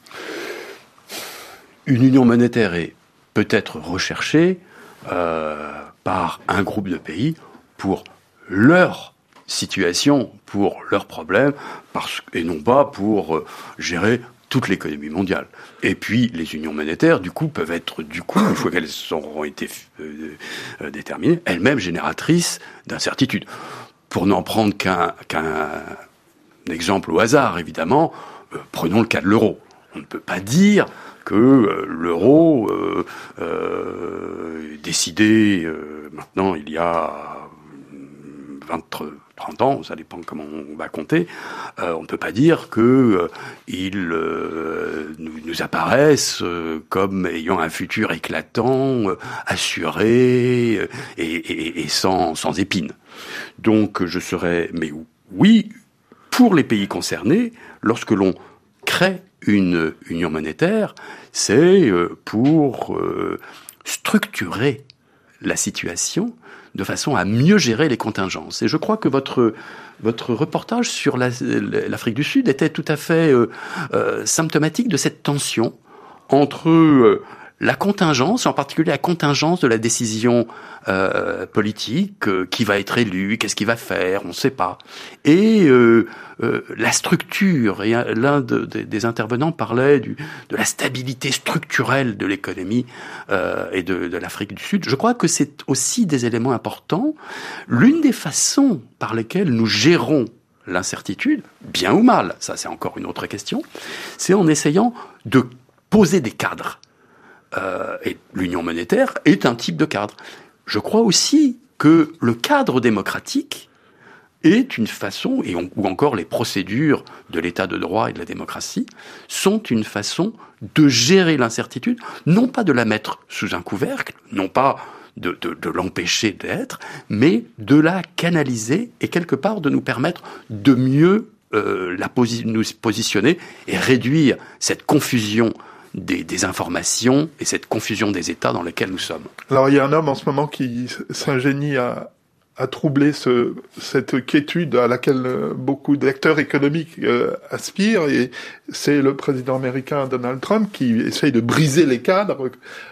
Une union monétaire est peut-être recherchée par un groupe de pays pour leur situation, pour leurs problèmes, et non pas pour gérer toute l'économie mondiale. Et puis, les unions monétaires, du coup, peuvent être, une fois qu'elles auront été déterminées, elles-mêmes génératrices d'incertitudes. Pour n'en prendre qu'un exemple au hasard, évidemment, prenons le cas de l'euro. On ne peut pas dire que l'euro est décidé maintenant il y a 30 ans, ça dépend comment on va compter, on ne peut pas dire que ils nous apparaissent comme ayant un futur éclatant, assuré et sans épines. Donc mais oui, pour les pays concernés, lorsque l'on crée une union monétaire, c'est pour structurer la situation de façon à mieux gérer les contingences. Et je crois que votre reportage sur l'Afrique du Sud était tout à fait symptomatique de cette tension entre la contingence, en particulier la contingence de la décision politique, qui va être élu, qu'est-ce qu'il va faire, on ne sait pas. Et la structure, et l'un des intervenants parlait de la stabilité structurelle de l'économie et de l'Afrique du Sud. Je crois que c'est aussi des éléments importants. L'une des façons par lesquelles nous gérons l'incertitude, bien ou mal, ça c'est encore une autre question, c'est en essayant de poser des cadres. Et l'union monétaire est un type de cadre. Je crois aussi que le cadre démocratique est une façon, ou encore les procédures de l'état de droit et de la démocratie, sont une façon de gérer l'incertitude, non pas de la mettre sous un couvercle, non pas de l'empêcher d'être, mais de la canaliser et quelque part de nous permettre de mieux nous positionner et réduire cette confusion des informations et cette confusion des États dans lesquels nous sommes. Alors il y a un homme en ce moment qui s'ingénie à troubler cette quiétude à laquelle beaucoup d'acteurs économiques aspirent, et c'est le président américain Donald Trump qui essaye de briser les cadres.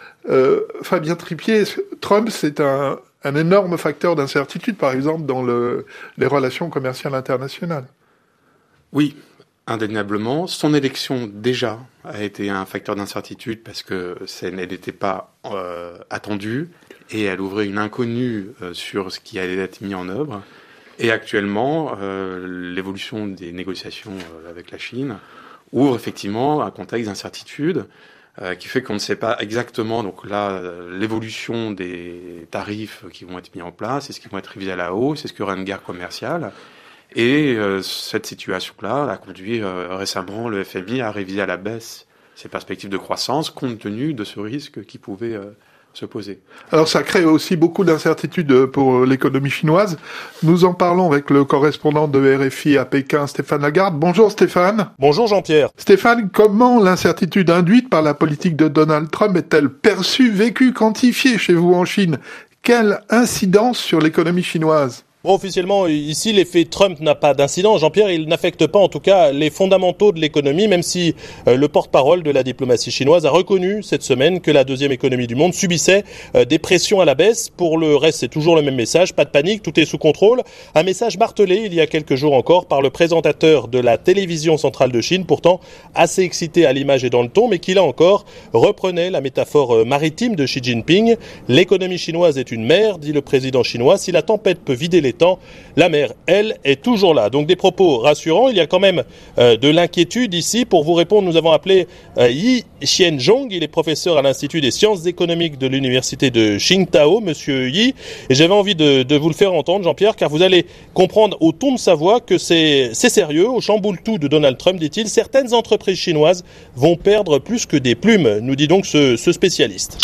Fabien Tripier, Trump c'est un énorme facteur d'incertitude, par exemple dans les relations commerciales internationales. Oui, indéniablement. Son élection, déjà, a été un facteur d'incertitude parce que elle n'était pas attendue et elle ouvrait une inconnue sur ce qui allait être mis en œuvre. Et actuellement, l'évolution des négociations avec la Chine ouvre effectivement un contexte d'incertitude qui fait qu'on ne sait pas exactement, donc là, l'évolution des tarifs qui vont être mis en place, est-ce qu'ils vont être révisés à la hausse, est-ce qu'il y aura une guerre commerciale ? Et cette situation-là a conduit récemment le FMI à réviser à la baisse ses perspectives de croissance compte tenu de ce risque qui pouvait se poser. Alors ça crée aussi beaucoup d'incertitudes pour l'économie chinoise. Nous en parlons avec le correspondant de RFI à Pékin, Stéphane Lagarde. Bonjour Stéphane. Bonjour Jean-Pierre. Stéphane, comment l'incertitude induite par la politique de Donald Trump est-elle perçue, vécue, quantifiée chez vous en Chine ? Quelle incidence sur l'économie chinoise ? Bon, officiellement, ici, l'effet Trump n'a pas d'incidence. Jean-Pierre, il n'affecte pas en tout cas les fondamentaux de l'économie, même si le porte-parole de la diplomatie chinoise a reconnu cette semaine que la deuxième économie du monde subissait des pressions à la baisse. Pour le reste, c'est toujours le même message, pas de panique, tout est sous contrôle. Un message martelé il y a quelques jours encore par le présentateur de la télévision centrale de Chine, pourtant assez excité à l'image et dans le ton, mais qui là encore reprenait la métaphore maritime de Xi Jinping. L'économie chinoise est une mer, dit le président chinois. Si la tempête peut vider les temps, la mer, elle, est toujours là. Donc des propos rassurants. Il y a quand même de l'inquiétude ici. Pour vous répondre, nous avons appelé Yi Xianzhong. Il est professeur à l'Institut des sciences économiques de l'université de Qingdao, monsieur Yi. Et j'avais envie de vous le faire entendre, Jean-Pierre, car vous allez comprendre au ton de sa voix que c'est sérieux. Au chamboule-tout de Donald Trump, dit-il, certaines entreprises chinoises vont perdre plus que des plumes, nous dit donc ce spécialiste.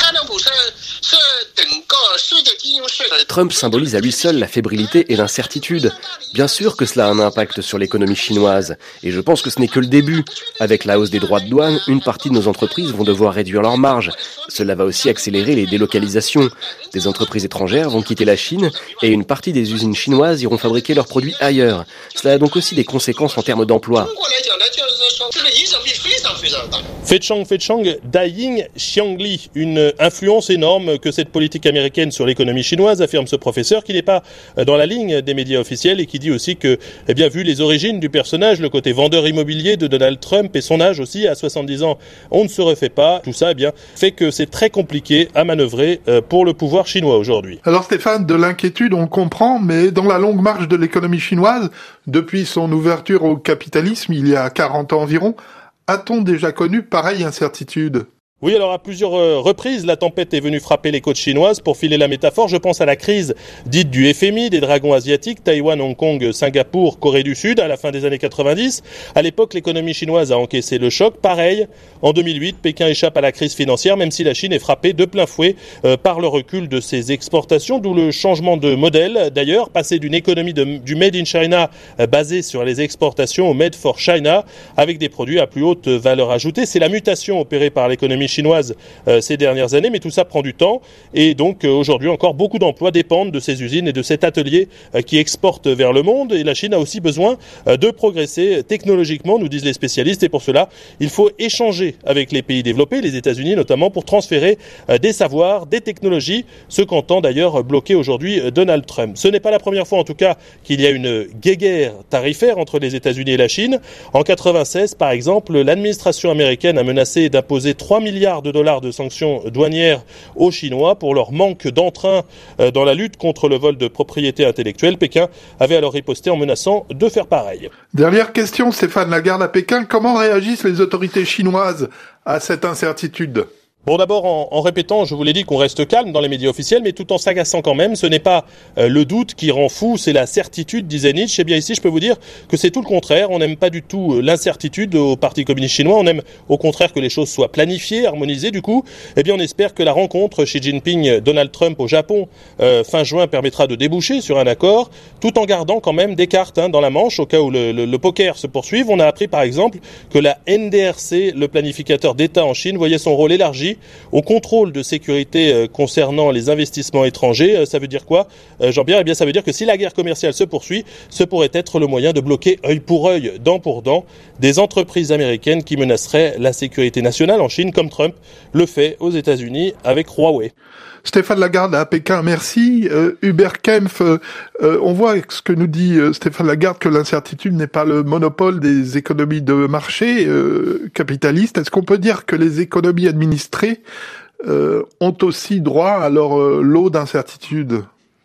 Trump symbolise à lui seul la fébrilité et l'incertitude. Bien sûr que cela a un impact sur l'économie chinoise. Et je pense que ce n'est que le début. Avec la hausse des droits de douane, une partie de nos entreprises vont devoir réduire leurs marges. Cela va aussi accélérer les délocalisations. Des entreprises étrangères vont quitter la Chine et une partie des usines chinoises iront fabriquer leurs produits ailleurs. Cela a donc aussi des conséquences en termes d'emploi. Feichang Daiying Xiangli, une influence énorme que cette politique américaine sur l'économie chinoise, affirme ce professeur qui n'est pas dans la ligne des médias officiels et qui dit aussi que, eh bien, vu les origines du personnage, le côté vendeur immobilier de Donald Trump et son âge aussi, à 70 ans, on ne se refait pas. Tout ça, eh bien, fait que c'est très compliqué à manœuvrer pour le pouvoir chinois aujourd'hui. Alors Stéphane, de l'inquiétude, on comprend, mais dans la longue marche de l'économie chinoise, depuis son ouverture au capitalisme il y a 40 ans environ, a-t-on déjà connu pareille incertitude ? Oui, alors à plusieurs reprises, la tempête est venue frapper les côtes chinoises. Pour filer la métaphore, je pense à la crise dite du FMI, des dragons asiatiques, Taïwan, Hong Kong, Singapour, Corée du Sud, à la fin des années 90. À l'époque, l'économie chinoise a encaissé le choc. Pareil, en 2008, Pékin échappe à la crise financière, même si la Chine est frappée de plein fouet par le recul de ses exportations, d'où le changement de modèle. D'ailleurs, passer d'une économie du Made in China basée sur les exportations au Made for China, avec des produits à plus haute valeur ajoutée. C'est la mutation opérée par l'économie chinoise ces dernières années, mais tout ça prend du temps et donc aujourd'hui encore beaucoup d'emplois dépendent de ces usines et de cet atelier qui exporte vers le monde et la Chine a aussi besoin de progresser technologiquement, nous disent les spécialistes, et pour cela il faut échanger avec les pays développés, les États-Unis notamment, pour transférer des savoirs, des technologies, ce qu'entend d'ailleurs bloquer aujourd'hui Donald Trump. Ce n'est pas la première fois en tout cas qu'il y a une guéguerre tarifaire entre les États-Unis et la Chine. En 1996 par exemple, l'administration américaine a menacé d'imposer 3 milliards de dollars de sanctions douanières aux Chinois pour leur manque d'entrain dans la lutte contre le vol de propriété intellectuelle. Pékin avait alors riposté en menaçant de faire pareil. Dernière question, Stéphane Lagarde à Pékin. Comment réagissent les autorités chinoises à cette incertitude ? Bon, d'abord, en répétant, je vous l'ai dit, qu'on reste calme dans les médias officiels, mais tout en s'agaçant quand même. Ce n'est pas le doute qui rend fou, c'est la certitude, disait Nietzsche. Eh bien ici, je peux vous dire que c'est tout le contraire. On n'aime pas du tout l'incertitude au Parti communiste chinois. On aime au contraire que les choses soient planifiées, harmonisées. Du coup, eh bien, on espère que la rencontre Xi Jinping-Donald Trump au Japon fin juin permettra de déboucher sur un accord, tout en gardant quand même des cartes dans la manche au cas où le poker se poursuive. On a appris par exemple que la NDRC, le planificateur d'État en Chine, voyait son rôle élargi au contrôle de sécurité concernant les investissements étrangers. Ça veut dire quoi, Jean-Pierre ? Eh bien, ça veut dire que si la guerre commerciale se poursuit, ce pourrait être le moyen de bloquer œil pour œil, dent pour dent, des entreprises américaines qui menaceraient la sécurité nationale en Chine, comme Trump le fait aux États-Unis avec Huawei. Stéphane Lagarde à Pékin, merci. Hubert Kempf, on voit avec ce que nous dit Stéphane Lagarde que l'incertitude n'est pas le monopole des économies de marché capitalistes. Est-ce qu'on peut dire que les économies administrées ont aussi droit à leur lot d'incertitude ?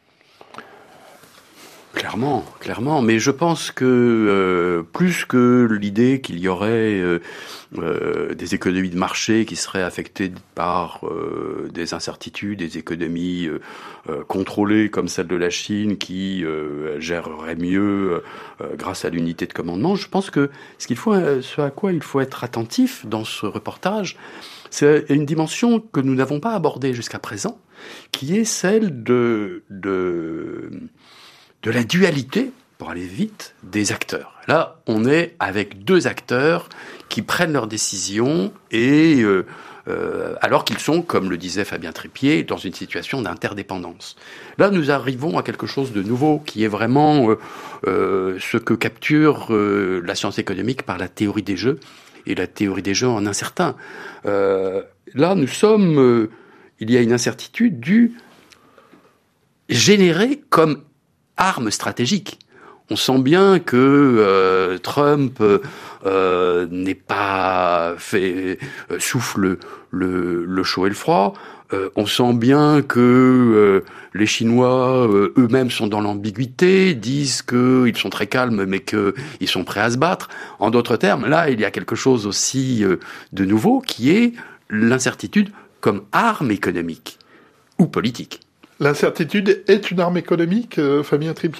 Clairement, mais je pense que plus que l'idée qu'il y aurait des économies de marché qui seraient affectées par des incertitudes, des économies contrôlées comme celle de la Chine qui gérerait mieux grâce à l'unité de commandement, je pense que ce à quoi il faut être attentif dans ce reportage, c'est une dimension que nous n'avons pas abordée jusqu'à présent, qui est celle de la dualité, pour aller vite, des acteurs. Là, on est avec deux acteurs qui prennent leurs décisions et alors qu'ils sont, comme le disait Fabien Tripier, dans une situation d'interdépendance. Là, nous arrivons à quelque chose de nouveau, qui est vraiment ce que capture la science économique par la théorie des jeux, et la théorie des jeux en incertain. Là, nous sommes... il y a une incertitude générée comme arme stratégique. On sent bien que Trump n'est pas fait souffle le chaud et le froid. On sent bien que les Chinois eux-mêmes sont dans l'ambiguïté, disent qu'ils sont très calmes mais qu'ils sont prêts à se battre. En d'autres termes, là, il y a quelque chose aussi de nouveau qui est l'incertitude comme arme économique ou politique. L'incertitude est une arme économique, Fabien Tripier ?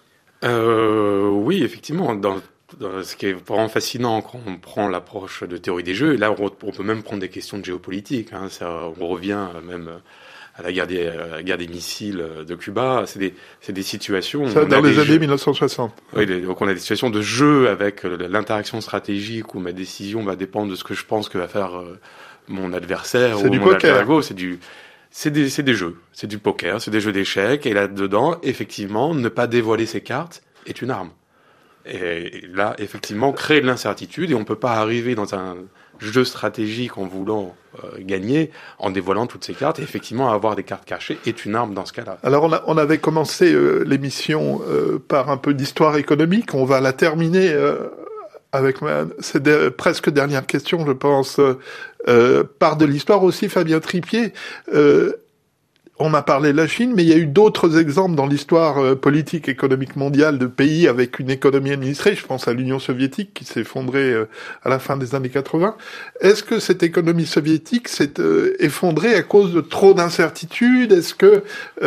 Oui, effectivement. Dans ce qui est vraiment fascinant quand on prend l'approche de théorie des jeux, et là on peut même prendre des questions de géopolitique. On revient même à la guerre des missiles de Cuba. C'est des situations... Ça, dans les années 1960. Oui, donc on a des situations de jeu avec l'interaction stratégique où ma décision va dépendre de ce que je pense que va faire mon adversaire ou mon alter ego. C'est des jeux, c'est du poker, c'est des jeux d'échecs, et là-dedans, effectivement, ne pas dévoiler ses cartes est une arme. Et là, effectivement, créer de l'incertitude, et on peut pas arriver dans un jeu stratégique en voulant gagner, en dévoilant toutes ses cartes, et effectivement, avoir des cartes cachées est une arme dans ce cas-là. Alors, on avait commencé l'émission par un peu d'histoire économique, on va la terminer avec cette presque dernière question, je pense, part de l'histoire aussi, Fabien Tripier. On a parlé de la Chine, mais il y a eu d'autres exemples dans l'histoire politique, économique mondiale de pays avec une économie administrée. Je pense à l'Union soviétique qui s'est effondrée à la fin des années 80. Est-ce que cette économie soviétique s'est effondrée à cause de trop d'incertitudes ? Est-ce que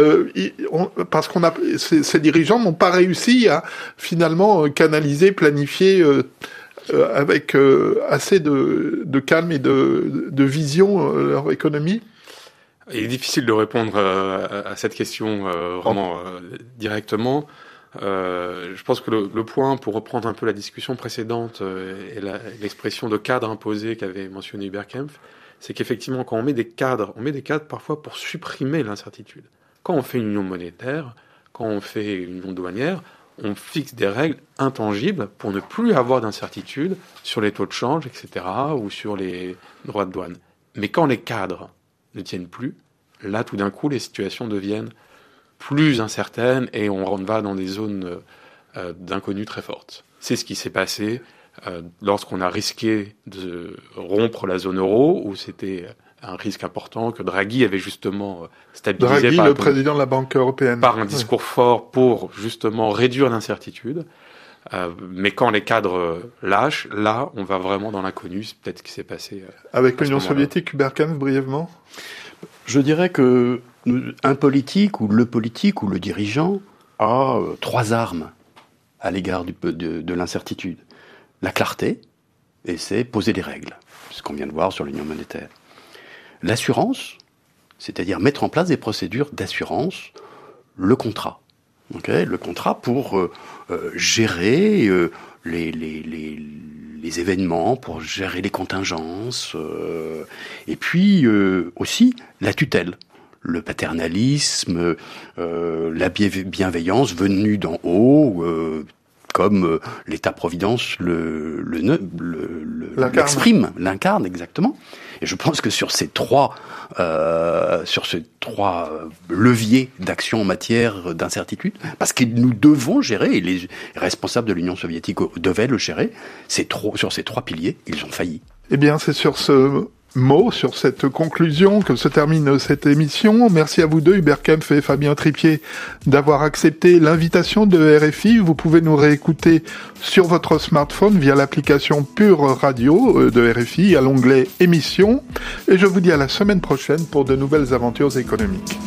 parce qu'on a ces dirigeants n'ont pas réussi à finalement canaliser, planifier avec assez de calme et de vision leur économie ? Il est difficile de répondre à cette question vraiment directement. Je pense que le point, pour reprendre un peu la discussion précédente et l'expression de cadre imposé qu'avait mentionné Hubert Kempf, c'est qu'effectivement, quand on met des cadres parfois pour supprimer l'incertitude. Quand on fait une union monétaire, quand on fait une union douanière, on fixe des règles intangibles pour ne plus avoir d'incertitude sur les taux de change, etc., ou sur les droits de douane. Mais quand les cadres ne tiennent plus, là, tout d'un coup, les situations deviennent plus incertaines et on va dans des zones d'inconnu très fortes. C'est ce qui s'est passé lorsqu'on a risqué de rompre la zone euro, où c'était un risque important que Draghi avait justement stabilisé. Draghi, le président de la Banque européenne. Par un discours fort pour justement réduire l'incertitude. Mais quand les cadres lâchent, là, on va vraiment dans l'inconnu. C'est peut-être ce qui s'est passé. Avec l'Union soviétique, Hubert Kempf, brièvement. Je dirais que un politique ou le dirigeant a trois armes à l'égard de l'incertitude. La clarté, et c'est poser des règles, ce qu'on vient de voir sur l'union monétaire. L'assurance, c'est-à-dire mettre en place des procédures d'assurance. Le contrat. Le contrat pour gérer les événements, pour gérer les contingences, et puis aussi la tutelle, le paternalisme, la bienveillance venue d'en haut, comme l'État-providence l'exprime, l'incarne exactement. Et je pense que sur ces trois leviers d'action en matière d'incertitude, parce que nous devons gérer, et les responsables de l'Union soviétique devaient le gérer, sur ces trois piliers, ils ont failli. Eh bien, c'est sur ce mot, sur cette conclusion que se termine cette émission. Merci à vous deux, Hubert Kempf et Fabien Tripier, d'avoir accepté l'invitation de RFI. Vous pouvez nous réécouter sur votre smartphone via l'application Pure Radio de RFI à l'onglet Émissions. Et je vous dis à la semaine prochaine pour de nouvelles aventures économiques.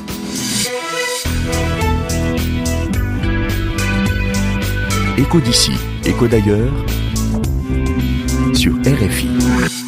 Écho d'ici, écho d'ailleurs sur RFI.